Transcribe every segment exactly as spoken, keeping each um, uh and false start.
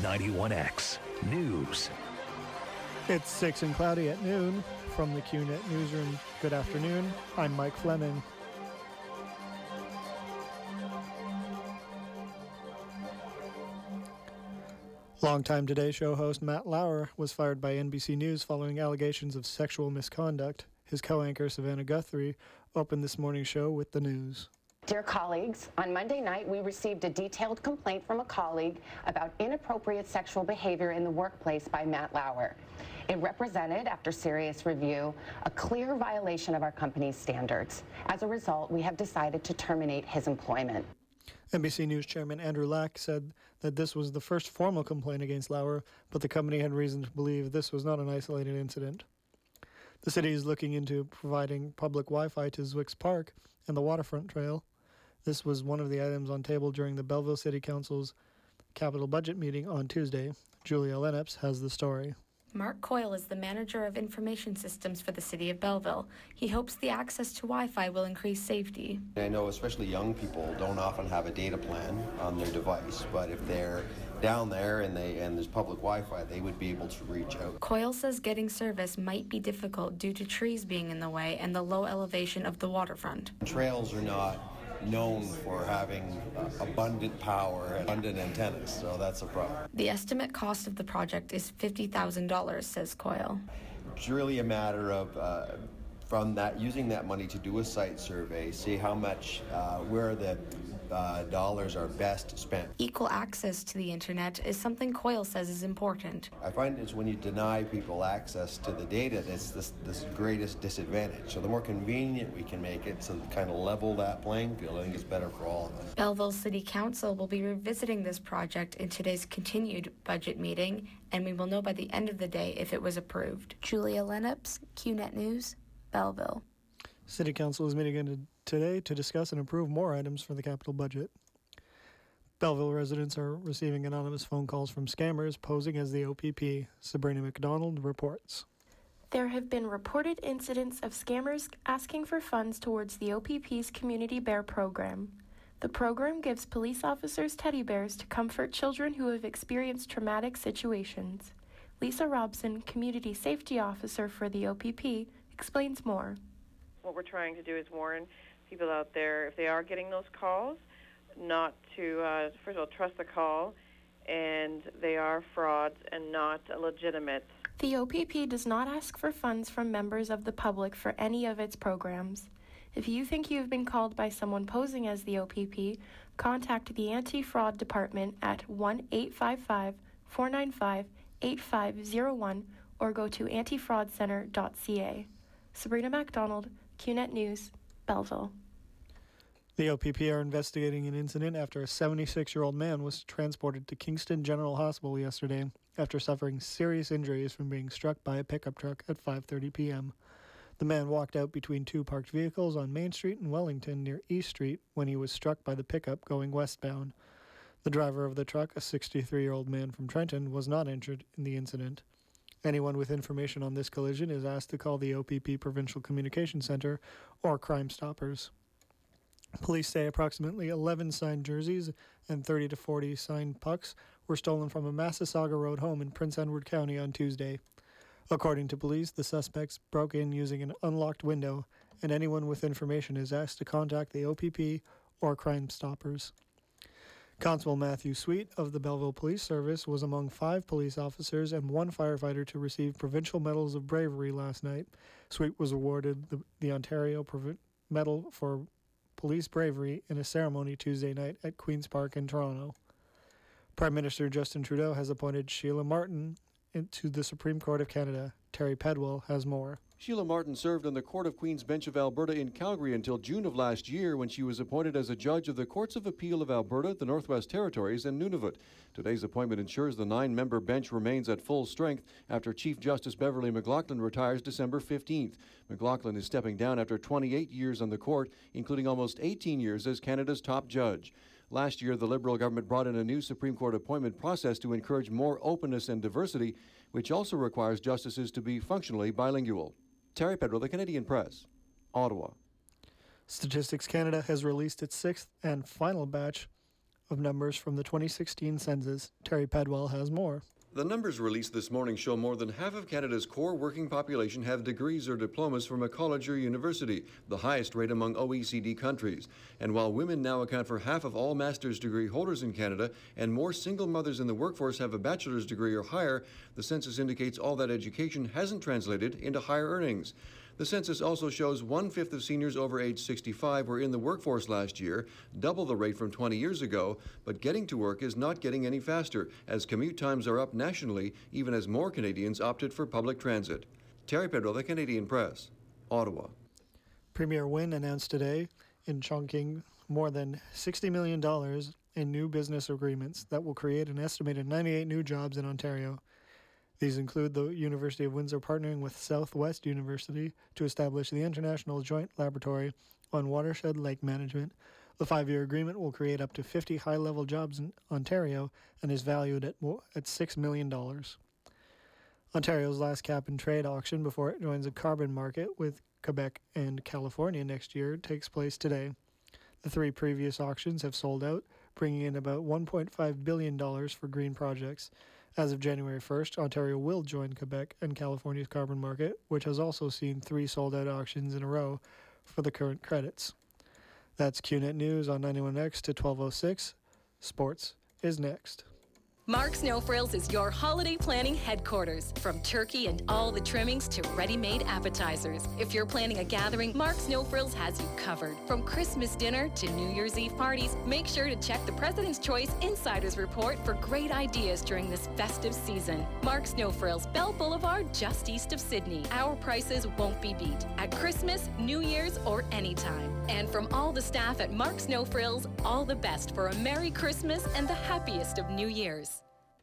ninety-one X News. It's six and cloudy at noon. From the Q net Newsroom, good afternoon. I'm Mike Fleming. Longtime Today Show host Matt Lauer was fired by N B C News following allegations of sexual misconduct. His co-anchor Savannah Guthrie opened this morning's show with the news. Dear colleagues, on Monday night we received a detailed complaint from a colleague about inappropriate sexual behavior in the workplace by Matt Lauer. It represented, after serious review, a clear violation of our company's standards. As a result, we have decided to terminate his employment. N B C News Chairman Andrew Lack said that this was the first formal complaint against Lauer, but the company had reason to believe this was not an isolated incident. The city is looking into providing public Wi-Fi to Zwick's Park and the Waterfront Trail. This was one of the items on table during the Belleville City Council's capital budget meeting on Tuesday. Julia Lennox has the story. Mark Coyle is the manager of information systems for the city of Belleville. He hopes the access to Wi-Fi will increase safety. I know especially young people don't often have a data plan on their device, but if they're down there and they and there's public Wi-Fi, they would be able to reach out. Coyle says getting service might be difficult due to trees being in the way and the low elevation of the waterfront. Trails are not known for having uh, abundant power and abundant antennas, so that's a problem. The estimate cost of the project is fifty thousand dollars, says Coyle. It's really a matter of uh, from that using that money to do a site survey, see how much, uh, where the uh, dollars are best spent. Equal access to the internet is something Coyle says is important. I find it's when you deny people access to the data that's this, this greatest disadvantage. So the more convenient we can make it to kind of level that playing field, I think it's better for all of us. Belleville City Council will be revisiting this project in today's continued budget meeting, and we will know by the end of the day if it was approved. Julia Lennox, Q net News, Belleville. City Council is meeting again today to discuss and approve more items for the capital budget. Belleville residents are receiving anonymous phone calls from scammers posing as the O P P. Sabrina McDonald reports. There have been reported incidents of scammers asking for funds towards the O P P's Community Bear program. The program gives police officers teddy bears to comfort children who have experienced traumatic situations. Lisa Robson, Community Safety Officer for the O P P, explains more. What we're trying to do is warn people out there, if they are getting those calls, not to, uh, first of all, trust the call, and they are frauds and not legitimate. The O P P does not ask for funds from members of the public for any of its programs. If you think you have been called by someone posing as the O P P, contact the Anti-Fraud Department at one eight five five, four nine five, eight five zero one or go to anti fraud center dot c a. Sabrina MacDonald, Q net News, Belleville. The O P P are investigating an incident after a seventy-six-year-old man was transported to Kingston General Hospital yesterday after suffering serious injuries from being struck by a pickup truck at five thirty p.m. The man walked out between two parked vehicles on Main Street in Wellington near East Street when he was struck by the pickup going westbound. The driver of the truck, a sixty-three-year-old man from Trenton, was not injured in the incident. Anyone with information on this collision is asked to call the O P P Provincial Communication Center or Crime Stoppers. Police say approximately eleven signed jerseys and thirty to forty signed pucks were stolen from a Massasauga Road home in Prince Edward County on Tuesday. According to police, the suspects broke in using an unlocked window, and anyone with information is asked to contact the O P P or Crime Stoppers. Constable Matthew Sweet of the Belleville Police Service was among five police officers and one firefighter to receive provincial medals of bravery last night. Sweet was awarded the, the Ontario Provi- Medal for Police Bravery in a ceremony Tuesday night at Queen's Park in Toronto. Prime Minister Justin Trudeau has appointed Sheila Martin to the Supreme Court of Canada. Terry Pedwell has more. Sheila Martin served on the Court of Queen's Bench of Alberta in Calgary until June of last year when she was appointed as a judge of the Courts of Appeal of Alberta, the Northwest Territories, and Nunavut. Today's appointment ensures the nine-member bench remains at full strength after Chief Justice Beverly McLaughlin retires December fifteenth. McLaughlin is stepping down after twenty-eight years on the court, including almost eighteen years as Canada's top judge. Last year, the Liberal government brought in a new Supreme Court appointment process to encourage more openness and diversity, which also requires justices to be functionally bilingual. Terry Pedro, The Canadian Press, Ottawa. Statistics Canada has released its sixth and final batch of numbers from the twenty sixteen census. Terry Pedwell has more. The numbers released this morning show more than half of Canada's core working population have degrees or diplomas from a college or university, the highest rate among O E C D countries. And while women now account for half of all master's degree holders in Canada and more single mothers in the workforce have a bachelor's degree or higher, the census indicates all that education hasn't translated into higher earnings. The census also shows one-fifth of seniors over age sixty-five were in the workforce last year, double the rate from twenty years ago, but getting to work is not getting any faster, as commute times are up nationally, even as more Canadians opted for public transit. Terry Pedro, The Canadian Press, Ottawa. Premier Wynne announced today in Chongqing more than sixty million dollars in new business agreements that will create an estimated ninety-eight new jobs in Ontario. These include the University of Windsor partnering with Southwest University to establish the International Joint Laboratory on Watershed Lake Management. The five-year agreement will create up to fifty high-level jobs in Ontario and is valued at, at six million dollars. Ontario's last cap-and-trade auction before it joins a carbon market with Quebec and California next year takes place today. The three previous auctions have sold out, bringing in about one point five billion dollars for green projects. As of January first, Ontario will join Quebec and California's carbon market, which has also seen three sold-out auctions in a row for the current credits. That's Q Net News on ninety-one X to twelve oh six. Sports is next. Mark's No Frills is your holiday planning headquarters. From turkey and all the trimmings to ready-made appetizers. If you're planning a gathering, Mark's No Frills has you covered. From Christmas dinner to New Year's Eve parties, make sure to check the President's Choice Insiders Report for great ideas during this festive season. Mark's No Frills, Bell Boulevard, just east of Sydney. Our prices won't be beat at Christmas, New Year's, or anytime. And from all the staff at Mark's No Frills, all the best for a Merry Christmas and the happiest of New Year's.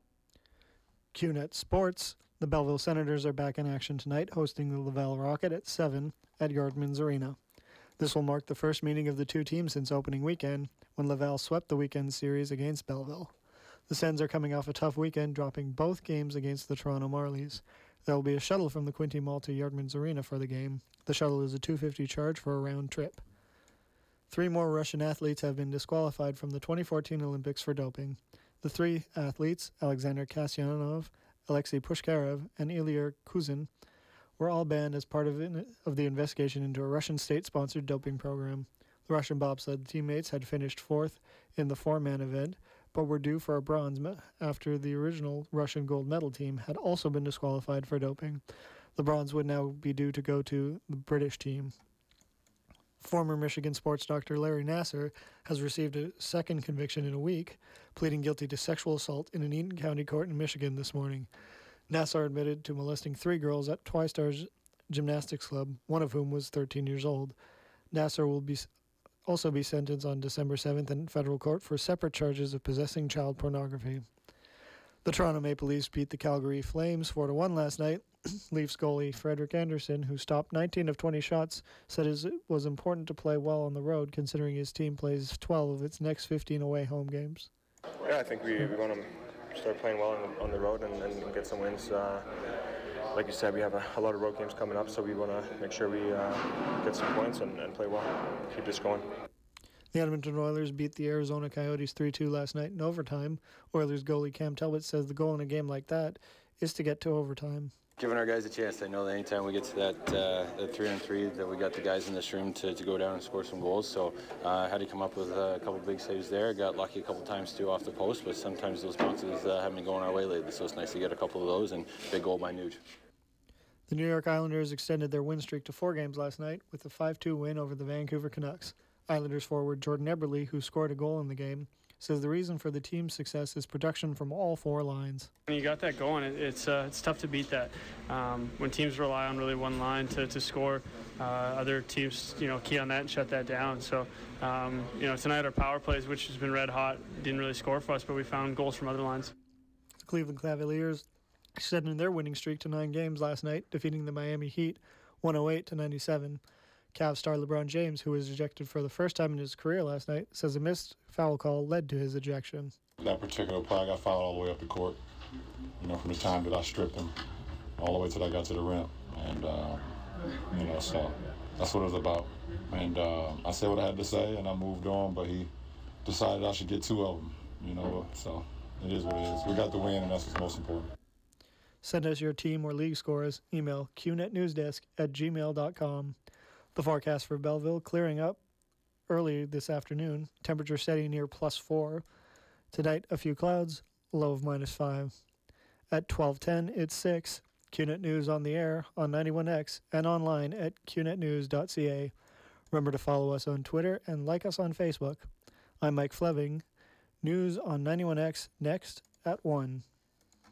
Q Net Sports. The Belleville Senators are back in action tonight, hosting the Laval Rocket at seven at Yardman's Arena. This will mark the first meeting of the two teams since opening weekend, when Laval swept the weekend series against Belleville. The Sens are coming off a tough weekend, dropping both games against the Toronto Marlies. There will be a shuttle from the Quinte Mall to Yardman's Arena for the game. The shuttle is a two hundred fifty dollars charge for a round trip. Three more Russian athletes have been disqualified from the twenty fourteen Olympics for doping. The three athletes, Alexander Kasyanov, Alexei Pushkarev, and Ilya Kuzin, were all banned as part of, in, of the investigation into a Russian state-sponsored doping program. The Russian bobsled teammates had finished fourth in the four-man event, but were due for a bronze me- after the original Russian gold medal team had also been disqualified for doping. The bronze would now be due to go to the British team. Former Michigan sports doctor Larry Nassar has received a second conviction in a week, pleading guilty to sexual assault in an Eaton County court in Michigan this morning. Nassar admitted to molesting three girls at Twistars Gymnastics Club, one of whom was thirteen years old. Nassar will be also be sentenced on December seventh in federal court for separate charges of possessing child pornography. The Toronto Maple Leafs beat the Calgary Flames four to one last night. Leafs goalie Frederik Andersen, who stopped nineteen of twenty shots, said it was important to play well on the road, considering his team plays twelve of its next fifteen away home games. Yeah, I think we, we want to start playing well on the, on the road and, and get some wins. Uh, like you said, we have a, a lot of road games coming up, so we want to make sure we uh, get some points and, and play well, keep this going. The Edmonton Oilers beat the Arizona Coyotes three two last night in overtime. Oilers goalie Cam Talbot says the goal in a game like that is to get to overtime. Giving our guys a chance. I know that anytime we get to that, uh, that three on three, that we got the guys in this room to, to go down and score some goals. So uh, I had to come up with a couple big saves there. Got lucky a couple times too off the post, but sometimes those bounces uh, have been going our way lately. So it's nice to get a couple of those, and big goal by Nuge. The New York Islanders extended their win streak to four games last night with a five two win over the Vancouver Canucks. Islanders forward Jordan Eberle, who scored a goal in the game, says the reason for the team's success is production from all four lines. When you got that going, it, it's uh, it's tough to beat that. Um, when teams rely on really one line to, to score, uh, other teams, you know, key on that and shut that down. So, um, you know, tonight our power plays, which has been red hot, didn't really score for us, but we found goals from other lines. The Cleveland Cavaliers extended their winning streak to nine games last night, defeating the Miami Heat one oh eight to ninety-seven. Cavs star LeBron James, who was ejected for the first time in his career last night, says a missed foul call led to his ejection. That particular play, I got fouled all the way up the court. You know, from the time that I stripped him all the way till I got to the rim. And, uh, you know, so that's what it was about. And uh, I said what I had to say, and I moved on, but he decided I should get two of them, you know, so it is what it is. We got the win, and that's what's most important. Send us your team or league scores. Email q net newsdesk at gmail dot com. The forecast for Belleville, clearing up early this afternoon. Temperature steady near plus four. Tonight, a few clouds, low of minus five. At twelve ten, it's six. Q net News on the air on ninety-one X and online at q net news dot c a. Remember to follow us on Twitter and like us on Facebook. I'm Mike Fleming. News on ninety-one X next at one.